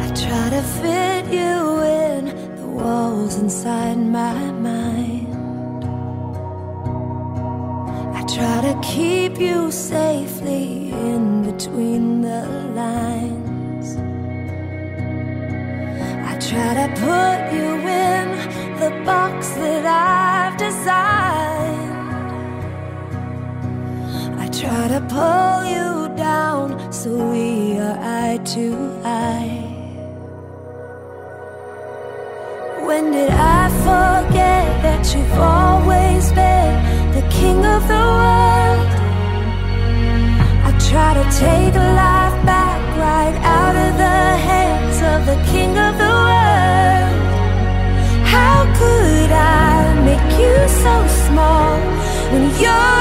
try to fit you in the walls inside my mind. I try to keep you safely in between the lines. I try to put you in the box that I've designed. I try to pull you down so we are eye to eye. When did I forget that you've always been the king of the world? I try to take life back right out of the hands of the king of the world. How could I make you so small when you're